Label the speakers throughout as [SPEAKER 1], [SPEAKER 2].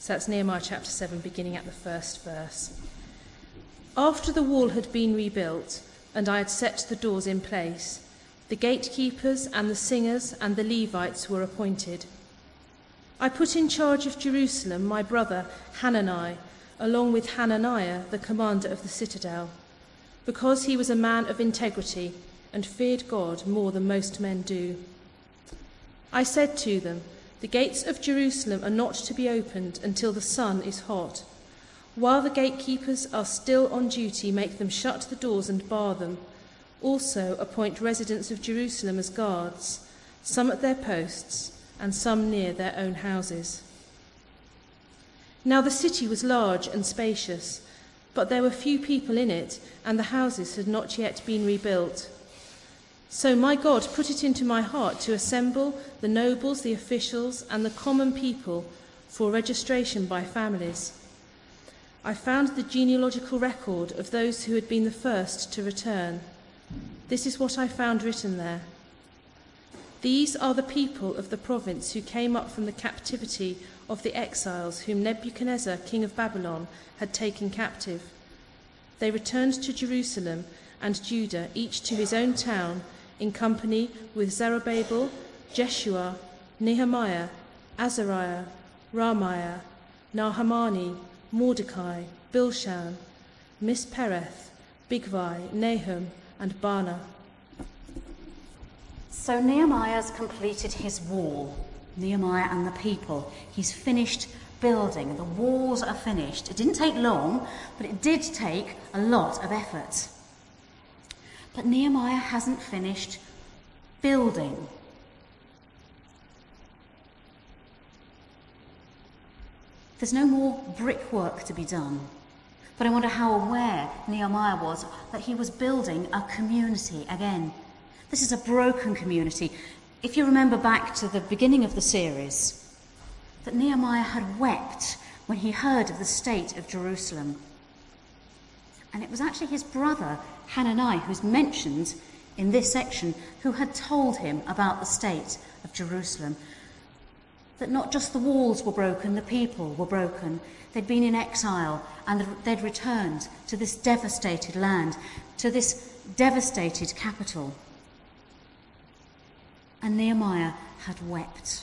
[SPEAKER 1] So that's Nehemiah chapter 7, beginning at the first verse. After the wall had been rebuilt, and I had set the doors in place, the gatekeepers and the singers and the Levites were appointed. I put in charge of Jerusalem my brother Hanani, along with Hananiah, the commander of the citadel, because he was a man of integrity and feared God more than most men do. I said to them, the gates of Jerusalem are not to be opened until the sun is hot. While the gatekeepers are still on duty, make them shut the doors and bar them. Also appoint residents of Jerusalem as guards, some at their posts and some near their own houses. Now the city was large and spacious, but there were few people in it, and the houses had not yet been rebuilt. So my God put it into my heart to assemble the nobles, the officials, and the common people for registration by families. I found the genealogical record of those who had been the first to return. This is what I found written there. These are the people of the province who came up from the captivity of the exiles whom Nebuchadnezzar, king of Babylon, had taken captive. They returned to Jerusalem and Judah, each to his own town, in company with Zerubbabel, Jeshua, Nehemiah, Azariah, Ramiah, Nahamani, Mordecai, Bilshan, Mispereth, Bigvai, Nahum, and Baanah.
[SPEAKER 2] So Nehemiah's completed his wall, Nehemiah and the people. He's finished building. The walls are finished. It didn't take long, but it did take a lot of effort. But Nehemiah hasn't finished building. There's no more brickwork to be done. But I wonder how aware Nehemiah was that he was building a community again. This is a broken community. If you remember back to the beginning of the series, that Nehemiah had wept when he heard of the state of Jerusalem. And it was actually his brother Hanani, who's mentioned in this section, who had told him about the state of Jerusalem. That not just the walls were broken, the people were broken. They'd been in exile and they'd returned to this devastated land, to this devastated capital. And Nehemiah had wept.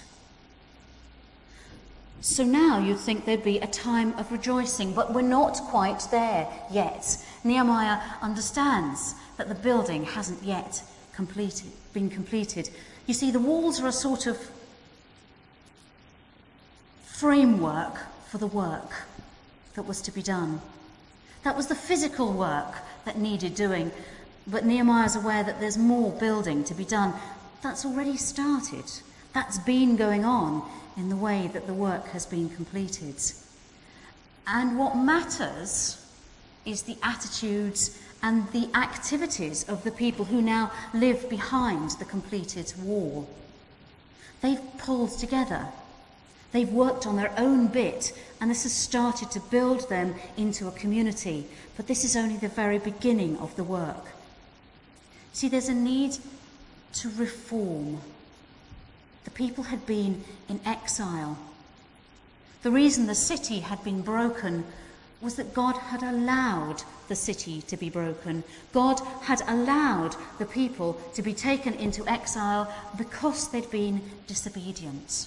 [SPEAKER 2] So now you'd think there'd be a time of rejoicing, but we're not quite there yet. Nehemiah understands that the building hasn't yet been completed. You see, the walls are a sort of framework for the work that was to be done. That was the physical work that needed doing, but Nehemiah's aware that there's more building to be done. That's already started. That's been going on in the way that the work has been completed. And what matters is the attitudes and the activities of the people who now live behind the completed wall. They've pulled together. They've worked on their own bit, and this has started to build them into a community. But this is only the very beginning of the work. See, there's a need to reform. The people had been in exile. The reason the city had been broken was that God had allowed the city to be broken. God had allowed the people to be taken into exile because they'd been disobedient.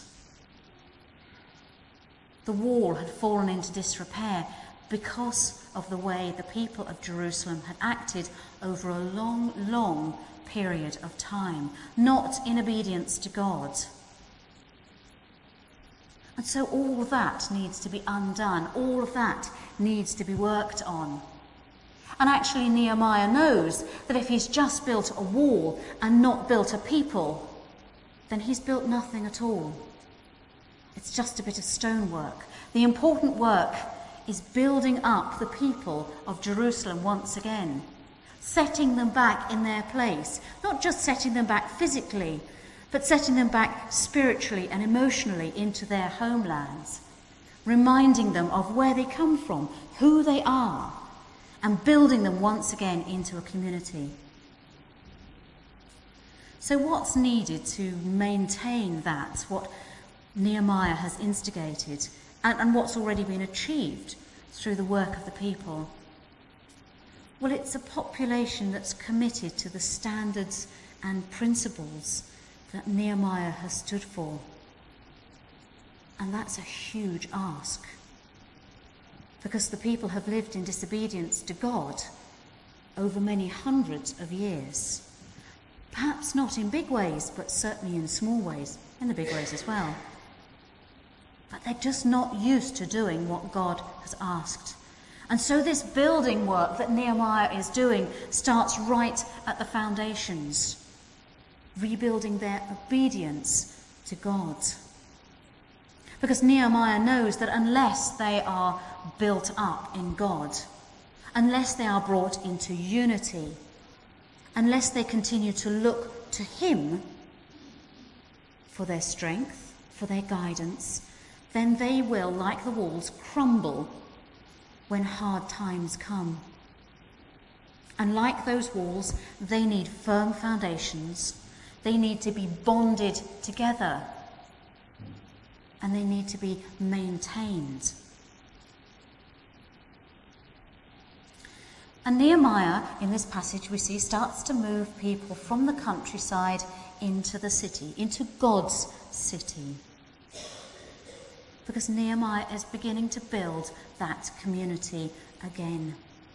[SPEAKER 2] The wall had fallen into disrepair because of the way the people of Jerusalem had acted over a long, long period of time, not in obedience to God. And so all of that needs to be undone. All of that needs to be worked on. And actually Nehemiah knows that if he's just built a wall and not built a people, then he's built nothing at all. It's just a bit of stonework. The important work is building up the people of Jerusalem once again, setting them back in their place, not just setting them back physically, but setting them back spiritually and emotionally into their homelands, reminding them of where they come from, who they are, and building them once again into a community. So what's needed to maintain that, what Nehemiah has instigated, and what's already been achieved through the work of the people? Well, it's a population that's committed to the standards and principles that Nehemiah has stood for. And that's a huge ask, because the people have lived in disobedience to God over many hundreds of years. Perhaps not in big ways, but certainly in small ways, in the big ways as well. But they're just not used to doing what God has asked. And so this building work that Nehemiah is doing starts right at the foundations, rebuilding their obedience to God. Because Nehemiah knows that unless they are built up in God, unless they are brought into unity, unless they continue to look to him for their strength, for their guidance, then they will, like the walls, crumble when hard times come. And like those walls, they need firm foundations. They need to be bonded together. And they need to be maintained. And Nehemiah, in this passage we see, starts to move people from the countryside into the city, into God's city. Because Nehemiah is beginning to build that community again.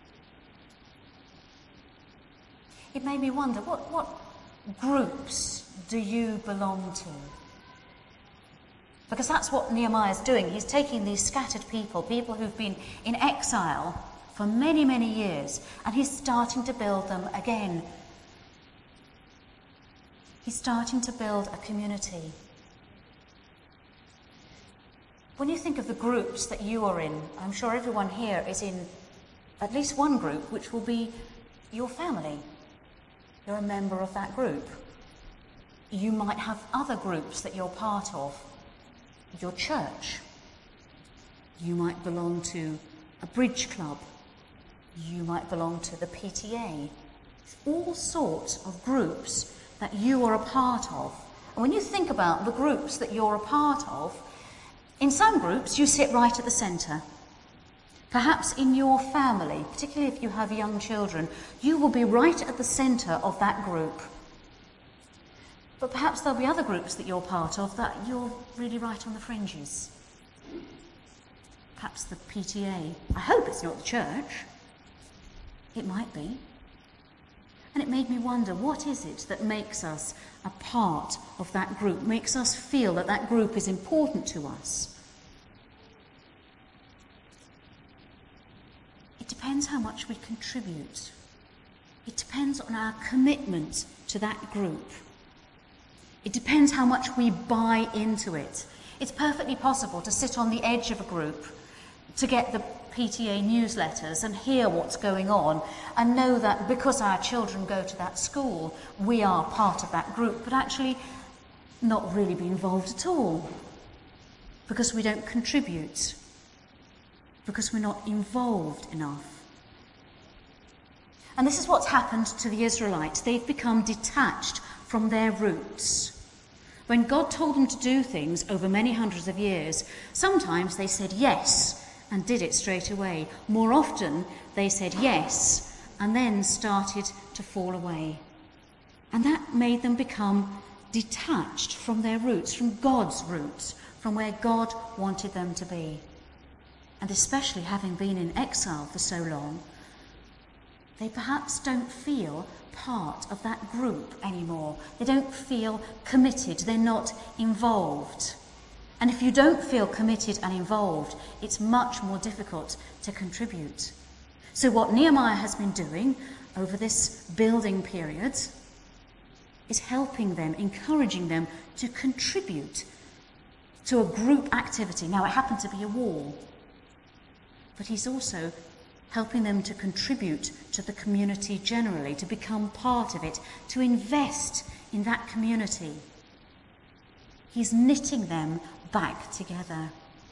[SPEAKER 2] It made me wonder, what groups do you belong to? Because that's what Nehemiah is doing. He's taking these scattered people who've been in exile for many, many years, and he's starting to build them again. He's starting to build a community. When you think of the groups that you are in, I'm sure everyone here is in at least one group, which will be your family. You're a member of that group. You might have other groups that you're part of. Your church. You might belong to a bridge club. You might belong to the PTA. All sorts of groups that you are a part of. And when you think about the groups that you're a part of, in some groups you sit right at the centre. Perhaps in your family, particularly if you have young children, you will be right at the centre of that group. But perhaps there'll be other groups that you're part of that you're really right on the fringes. Perhaps the PTA. I hope it's not the church. It might be. And it made me wonder, what is it that makes us a part of that group, makes us feel that that group is important to us? It depends how much we contribute. It depends on our commitment to that group. It depends how much we buy into it. It's perfectly possible to sit on the edge of a group, to get the PTA newsletters and hear what's going on, and know that because our children go to that school, we are part of that group, but actually not really be involved at all, because we don't contribute, because we're not involved enough. And this is what's happened to the Israelites. They've become detached from their roots. When God told them to do things over many hundreds of years, sometimes they said yes and did it straight away. More often, they said yes and then started to fall away. And that made them become detached from their roots, from God's roots, from where God wanted them to be. And especially having been in exile for so long, they perhaps don't feel part of that group anymore. They don't feel committed. They're not involved. And if you don't feel committed and involved, it's much more difficult to contribute. So what Nehemiah has been doing over this building period is helping them, encouraging them to contribute to a group activity. Now, it happened to be a wall, but he's also helping them to contribute to the community generally, to become part of it, to invest in that community. He's knitting them back together.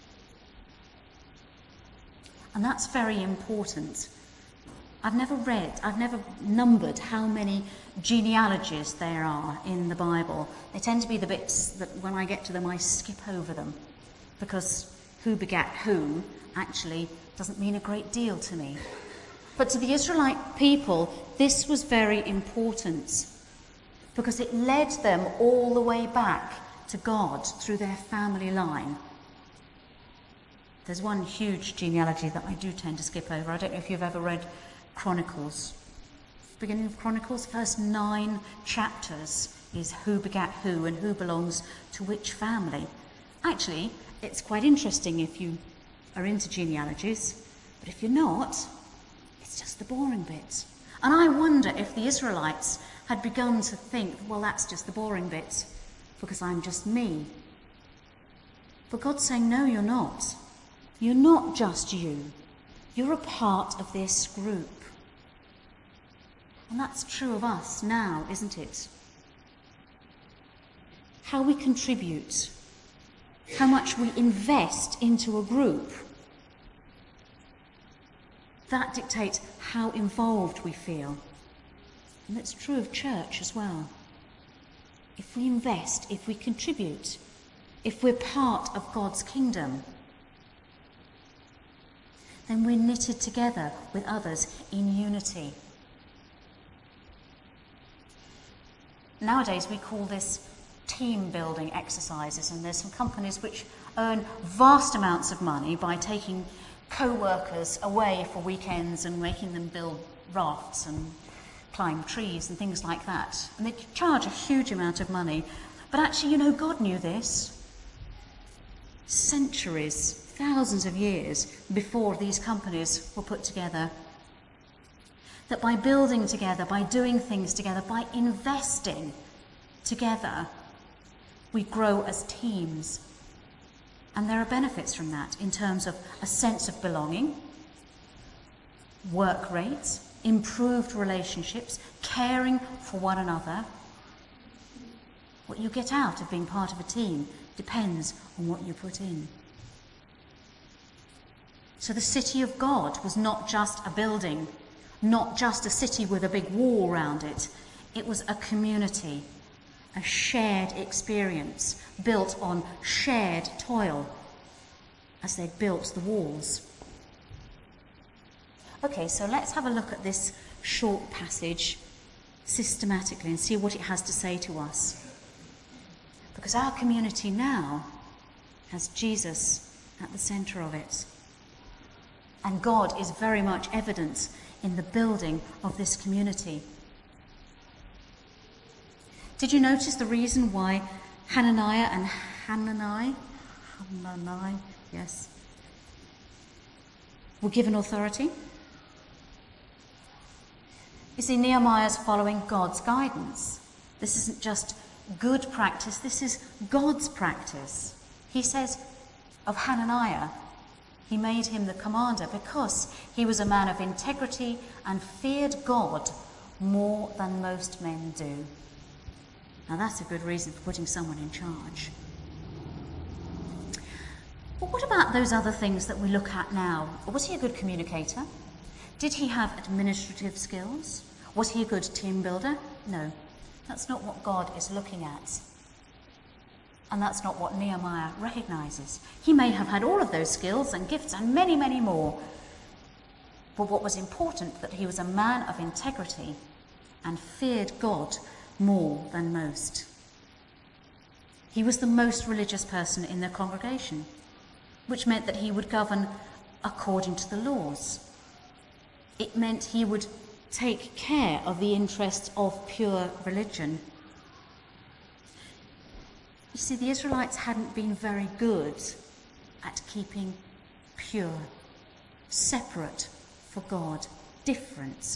[SPEAKER 2] And that's very important. I've never numbered how many genealogies there are in the Bible. They tend to be the bits that when I get to them I skip over them, because who begat who actually doesn't mean a great deal to me. But to the Israelite people, this was very important because it led them all the way back to God through their family line. There's one huge genealogy that I do tend to skip over. I don't know if you've ever read Chronicles. Beginning of Chronicles, first 9 chapters is who begat who and who belongs to which family. Actually, it's quite interesting if you are into genealogies, but if you're not, it's just the boring bits. And I wonder if the Israelites had begun to think, well, that's just the boring bits, because I'm just me. But God's saying, no, you're not. You're not just you. You're a part of this group. And that's true of us now, isn't it? How we contribute, how much we invest into a group, that dictates how involved we feel. And that's true of church as well. If we invest, if we contribute, if we're part of God's kingdom, then we're knitted together with others in unity. Nowadays we call this team building exercises, and there's some companies which earn vast amounts of money by taking co-workers away for weekends and making them build rafts and climb trees and things like that. And they charge a huge amount of money. But actually, God knew this. Centuries, thousands of years before these companies were put together. That by building together, by doing things together, by investing together, we grow as teams. And there are benefits from that in terms of a sense of belonging, work rates, improved relationships, caring for one another. What you get out of being part of a team depends on what you put in. So the city of God was not just a building, not just a city with a big wall around it. It was a community, a shared experience built on shared toil as they built the walls. Okay, so let's have a look at this short passage systematically and see what it has to say to us. Because our community now has Jesus at the centre of it. And God is very much evident in the building of this community. Did you notice the reason why Hananiah and Hanani, yes, were given authority? You see, Nehemiah's following God's guidance. This isn't just good practice, this is God's practice. He says of Hananiah, he made him the commander because he was a man of integrity and feared God more than most men do. Now that's a good reason for putting someone in charge. But what about those other things that we look at now? Was he a good communicator? Did he have administrative skills? Was he a good team builder? No, that's not what God is looking at. And that's not what Nehemiah recognises. He may have had all of those skills and gifts and many, many more. But what was important, that he was a man of integrity and feared God more than most. He was the most religious person in their congregation, which meant that he would govern according to the laws. It meant he would take care of the interests of pure religion. You see, the Israelites hadn't been very good at keeping pure, separate for God, different.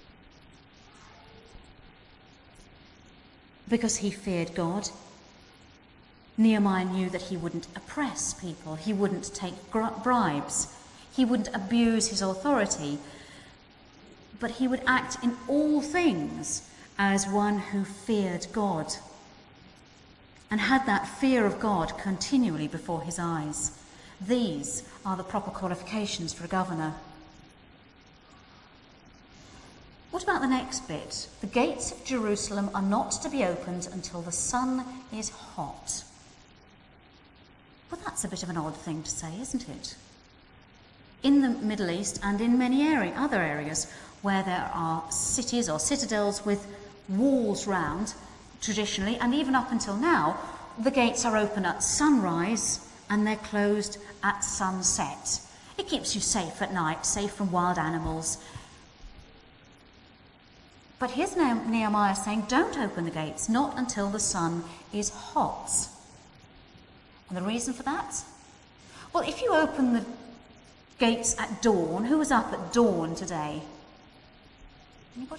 [SPEAKER 2] Because he feared God, Nehemiah knew that he wouldn't oppress people, he wouldn't take bribes, he wouldn't abuse his authority, but he would act in all things as one who feared God and had that fear of God continually before his eyes. These are the proper qualifications for a governor. What about the next bit? The gates of Jerusalem are not to be opened until the sun is hot. Well, that's a bit of an odd thing to say, isn't it? In the Middle East and in many other areas where there are cities or citadels with walls round, traditionally, and even up until now, the gates are open at sunrise and they're closed at sunset. It keeps you safe at night, safe from wild animals. But here's Nehemiah saying, don't open the gates, not until the sun is hot. And the reason for that? Well, if you open the gates at dawn, who was up at dawn today? Anybody?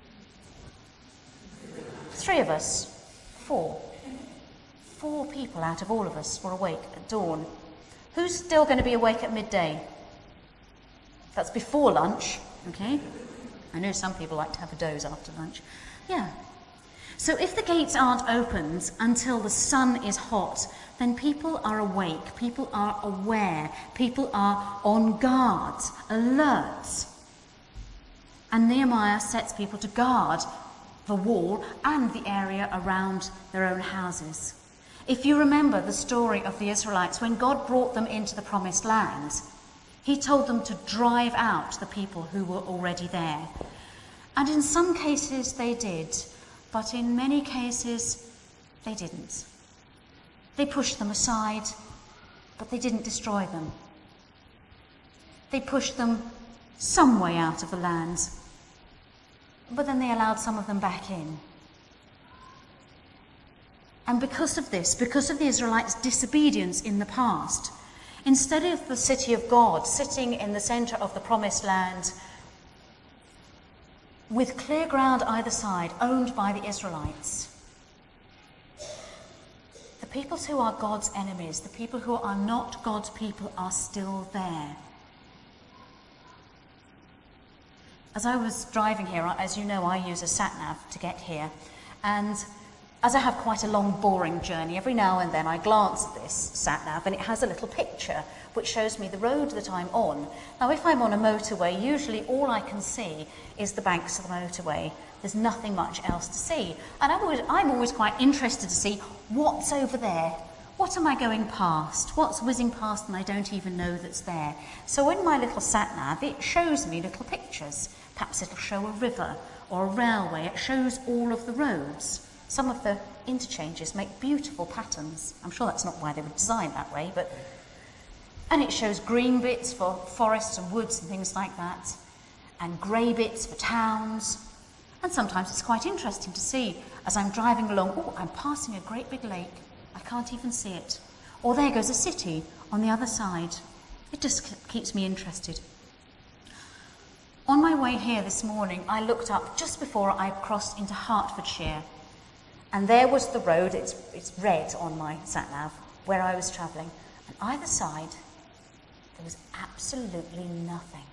[SPEAKER 2] 3 of us. 4. 4 people out of all of us were awake at dawn. Who's still going to be awake at midday? That's before lunch, okay? I know some people like to have a doze after lunch. Yeah. So if the gates aren't opened until the sun is hot, then people are awake, people are aware, people are on guard, alert. And Nehemiah sets people to guard the wall and the area around their own houses. If you remember the story of the Israelites, when God brought them into the promised land, he told them to drive out the people who were already there. And in some cases they did, but in many cases they didn't. They pushed them aside, but they didn't destroy them. They pushed them some way out of the land, but then they allowed some of them back in. And because of this, because of the Israelites' disobedience in the past, instead of the city of God sitting in the centre of the promised land with clear ground either side, owned by the Israelites, the peoples who are God's enemies, the people who are not God's people, are still there. As I was driving here, as you know, I use a sat-nav to get here, and as I have quite a long, boring journey, every now and then I glance at this sat-nav and it has a little picture which shows me the road that I'm on. Now, if I'm on a motorway, usually all I can see is the banks of the motorway. There's nothing much else to see. And I'm always quite interested to see what's over there. What am I going past? What's whizzing past and I don't even know that's there? So in my little sat-nav, it shows me little pictures. Perhaps it'll show a river or a railway. It shows all of the roads. Some of the interchanges make beautiful patterns. I'm sure that's not why they were designed that way, and it shows green bits for forests and woods and things like that, and grey bits for towns. And sometimes it's quite interesting to see, as I'm driving along, oh, I'm passing a great big lake. I can't even see it. Or there goes a city on the other side. It just keeps me interested. On my way here this morning, I looked up just before I crossed into Hertfordshire. And there was the road, it's red on my sat-nav, where I was travelling. And either side, there was absolutely nothing.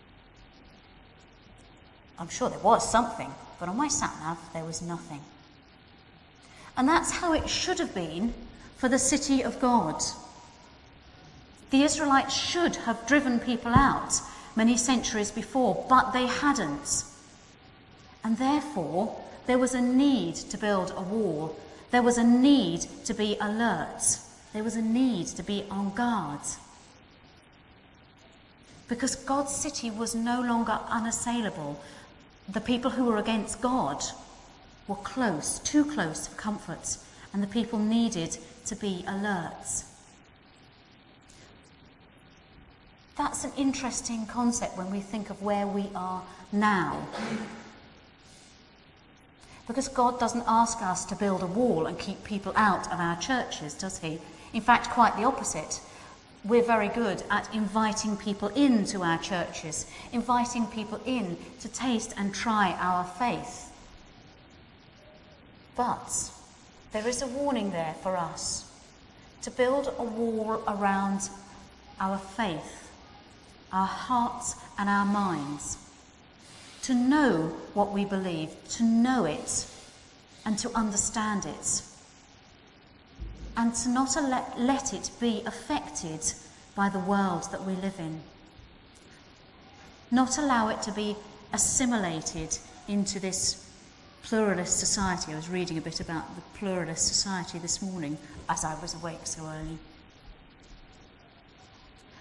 [SPEAKER 2] I'm sure there was something, but on my sat-nav, there was nothing. And that's how it should have been for the city of God. The Israelites should have driven people out many centuries before, but they hadn't. And therefore, there was a need to build a wall. There was a need to be alert. There was a need to be on guard. Because God's city was no longer unassailable. The people who were against God were close, too close for comfort, and the people needed to be alert. That's an interesting concept when we think of where we are now. Because God doesn't ask us to build a wall and keep people out of our churches, does he? In fact, quite the opposite. We're very good at inviting people into our churches, inviting people in to taste and try our faith. But there is a warning there for us to build a wall around our faith, our hearts and our minds, to know what we believe, to know it and to understand it, and to not let it be affected by the world that we live in. Not allow it to be assimilated into this pluralist society. I was reading a bit about the pluralist society this morning as I was awake so early.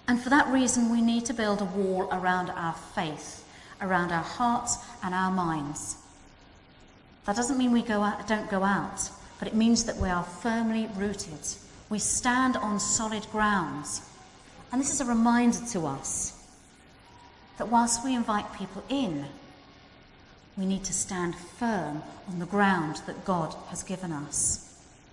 [SPEAKER 2] And for that reason, we need to build a wall around our faith, around our hearts and our minds. That doesn't mean we don't go out, but it means that we are firmly rooted. We stand on solid grounds. And this is a reminder to us that whilst we invite people in, we need to stand firm on the ground that God has given us.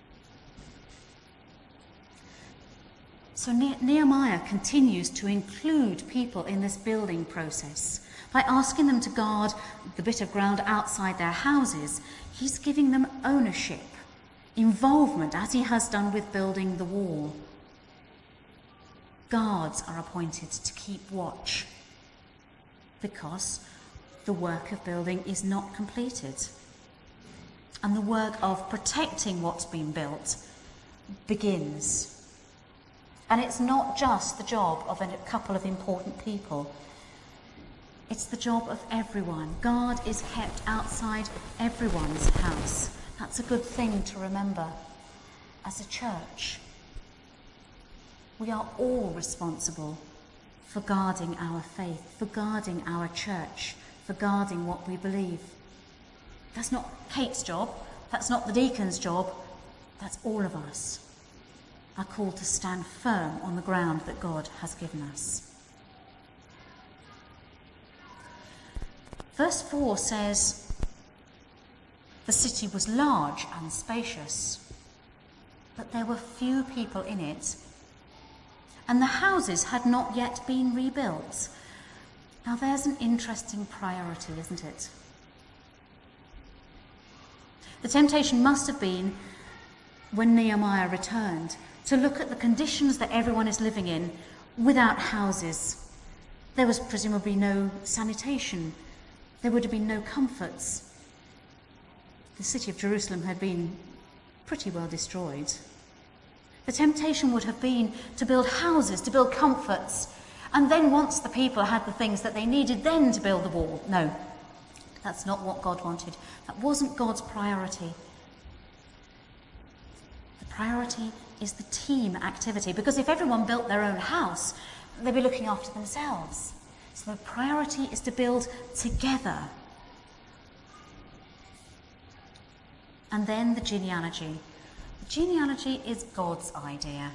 [SPEAKER 2] So Nehemiah continues to include people in this building process. By asking them to guard the bit of ground outside their houses, he's giving them ownership, involvement, as he has done with building the wall. Guards are appointed to keep watch because the work of building is not completed. And the work of protecting what's been built begins. And it's not just the job of a couple of important people. It's the job of everyone. God is kept outside everyone's house. That's a good thing to remember as a church. We are all responsible for guarding our faith, for guarding our church, for guarding what we believe. That's not Kate's job. That's not the deacon's job. That's all of us are called to stand firm on the ground that God has given us. Verse 4 says, the city was large and spacious, but there were few people in it, and the houses had not yet been rebuilt. Now there's an interesting priority, isn't it? The temptation must have been, when Nehemiah returned, to look at the conditions that everyone is living in without houses. There was presumably no sanitation. There would have been no comforts. The city of Jerusalem had been pretty well destroyed. The temptation would have been to build houses, to build comforts, and then once the people had the things that they needed, then to build the wall. No, that's not what God wanted. That wasn't God's priority. The priority is the team activity, because if everyone built their own house, they'd be looking after themselves. So the priority is to build together. And then the genealogy. The genealogy is God's idea.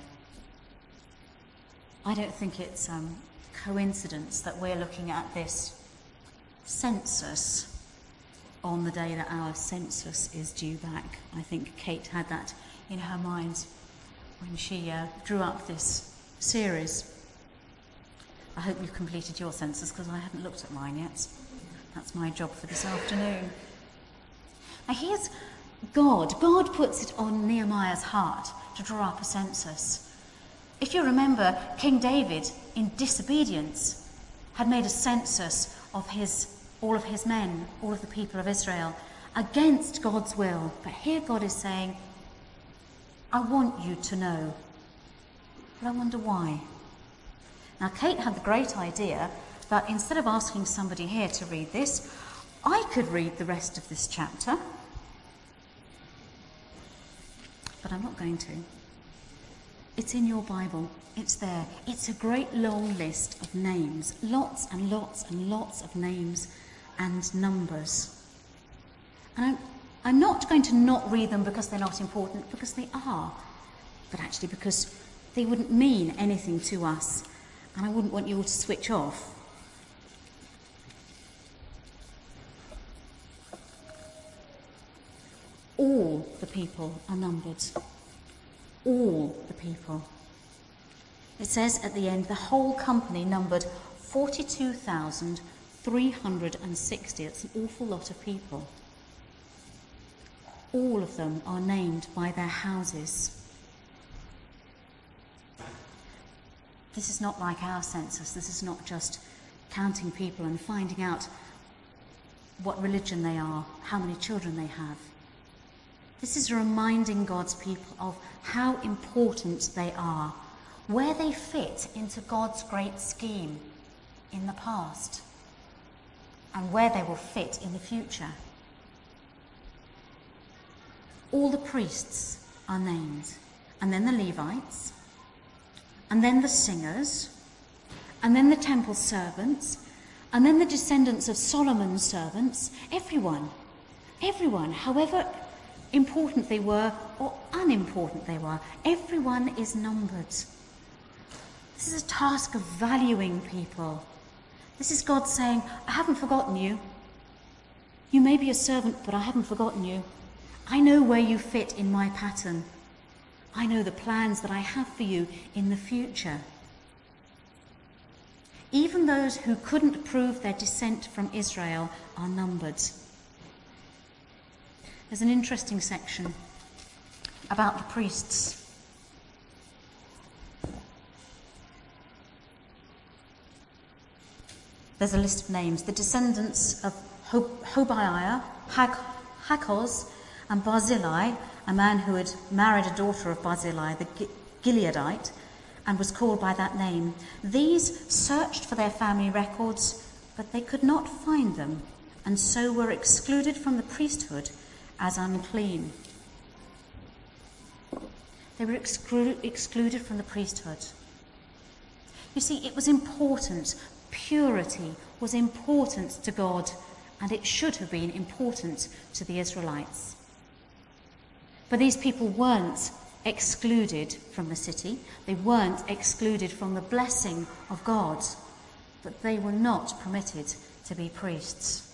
[SPEAKER 2] I don't think it's coincidence that we're looking at this census on the day that our census is due back. I think Kate had that in her mind when she drew up this series. I hope you've completed your census, because I haven't looked at mine yet. That's my job for this afternoon. Now here's God. God puts it on Nehemiah's heart to draw up a census. If you remember, King David, in disobedience, had made a census of all of his men, all of the people of Israel, against God's will. But here God is saying, I want you to know. But I wonder why. Now, Kate had the great idea that instead of asking somebody here to read this, I could read the rest of this chapter. But I'm not going to. It's in your Bible. It's there. It's a great long list of names. Lots and lots and lots of names and numbers. And I'm not going to not read them because they're not important, because they are. But actually because they wouldn't mean anything to us. And I wouldn't want you all to switch off. All the people are numbered. All the people. It says at the end, the whole company numbered 42,360. It's an awful lot of people. All of them are named by their houses. This is not like our census. This is not just counting people and finding out what religion they are, how many children they have. This is reminding God's people of how important they are, where they fit into God's great scheme in the past, and where they will fit in the future. All the priests are named, and then the Levites, and then the singers, and then the temple servants, and then the descendants of Solomon's servants, everyone, however important they were or unimportant they were, everyone is numbered. This is a task of valuing people. This is God saying, I haven't forgotten you. You may be a servant, but I haven't forgotten you. I know where you fit in my pattern. I know the plans that I have for you in the future. Even those who couldn't prove their descent from Israel are numbered. There's an interesting section about the priests. There's a list of names. The descendants of Hobaiah, Hakkoz, and Barzillai, a man who had married a daughter of Barzillai, the Gileadite, and was called by that name. These searched for their family records, but they could not find them, and so were excluded from the priesthood as unclean. They were excluded from the priesthood. You see, it was important. Purity was important to God, and it should have been important to the Israelites. But these people weren't excluded from the city. They weren't excluded from the blessing of God, but they were not permitted to be priests.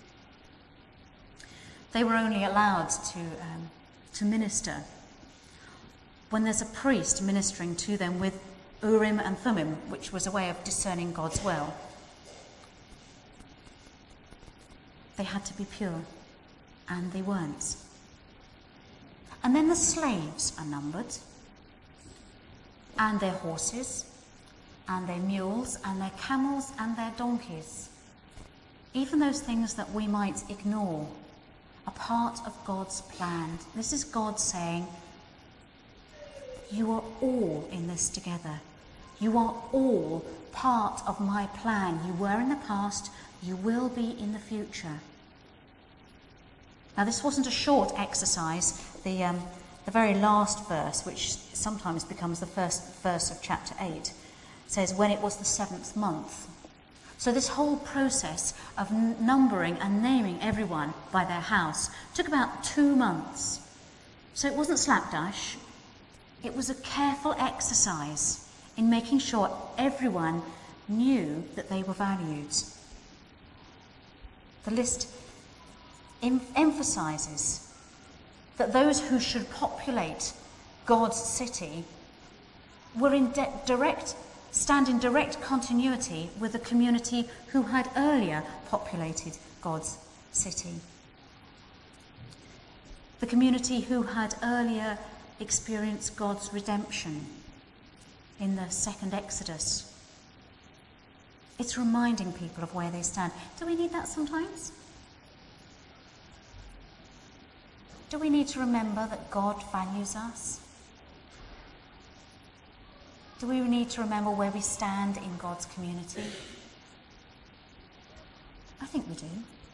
[SPEAKER 2] They were only allowed to minister when there's a priest ministering to them with Urim and Thummim, which was a way of discerning God's will. They had to be pure, and they weren't. And then the slaves are numbered, and their horses, and their mules, and their camels, and their donkeys. Even those things that we might ignore are part of God's plan. This is God saying, you are all in this together. You are all part of my plan. You were in the past, you will be in the future. Now, this wasn't a short exercise. The very last verse, which sometimes becomes the first verse of chapter 8, says, when it was the 7th month. So this whole process of numbering and naming everyone by their house took about 2 months. So it wasn't slapdash. It was a careful exercise in making sure everyone knew that they were valued. The list emphasises that those who should populate God's city were stand in direct continuity with the community who had earlier populated God's city. The community who had earlier experienced God's redemption in the second Exodus. It's reminding people of where they stand. Do we need that sometimes? Do we need to remember that God values us? Do we need to remember where we stand in God's community? I think we do.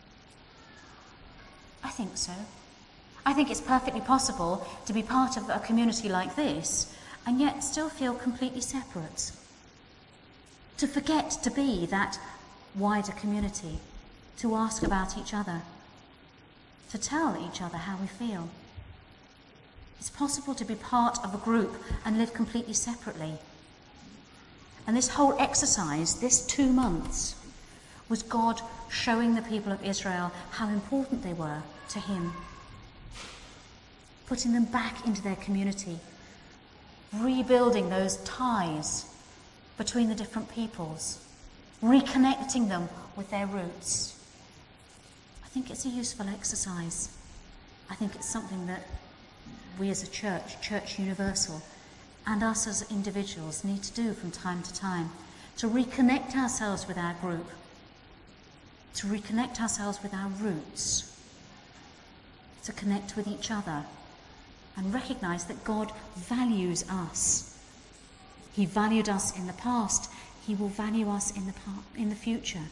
[SPEAKER 2] I think so. I think it's perfectly possible to be part of a community like this and yet still feel completely separate. To forget to be that wider community, to ask about each other, to tell each other how we feel. It's possible to be part of a group and live completely separately. And this whole exercise, this 2 months, was God showing the people of Israel how important they were to him, putting them back into their community, rebuilding those ties between the different peoples, reconnecting them with their roots. I think it's a useful exercise. I think it's something that we as a church, Church Universal, and us as individuals need to do from time to time, to reconnect ourselves with our group, to reconnect ourselves with our roots, to connect with each other, and recognise that God values us. He valued us in the past. He will value us in the future.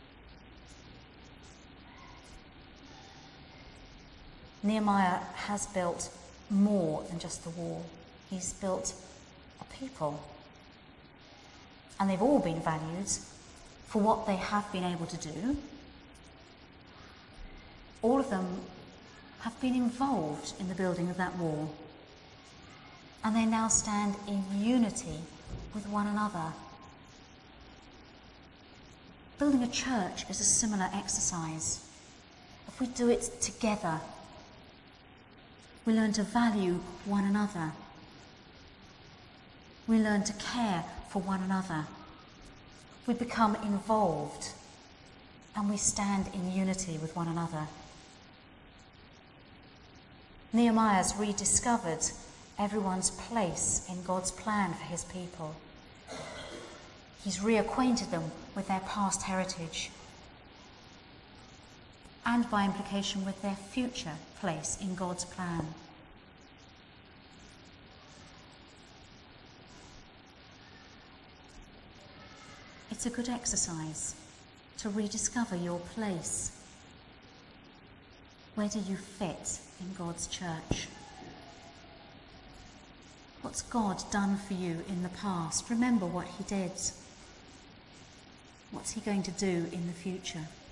[SPEAKER 2] Nehemiah has built more than just the wall. He's built a people. and they've all been valued for what they have been able to do. All of them have been involved in the building of that wall, and they now stand in unity with one another. Building a church is a similar exercise. If we do it together, we learn to value one another. We learn to care for one another. We become involved, and we stand in unity with one another. Nehemiah's rediscovered everyone's place in God's plan for his people. He's reacquainted them with their past heritage, and by implication with their future place in God's plan. It's a good exercise to rediscover your place. Where do you fit in God's church? What's God done for you in the past? Remember what he did. What's he going to do in the future?